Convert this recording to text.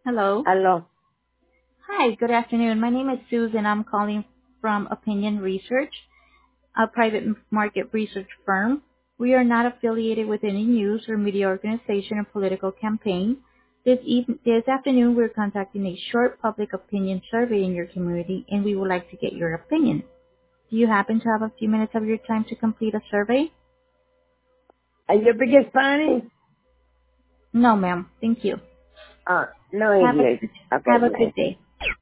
Hello. Aló. Hi, good afternoon. My name is Susan. I'm calling from Opinion Research, a private market research firm. We are not affiliated with any news or media organization or political campaign. This afternoon, we're conducting a short public opinion survey in your community, and we would like to get your opinion. Do you happen to have a few minutes of your time to complete a survey? Yo speak Spanish? No, ma'am. Thank you. No Have a English. good, Okay, have a nice. good day.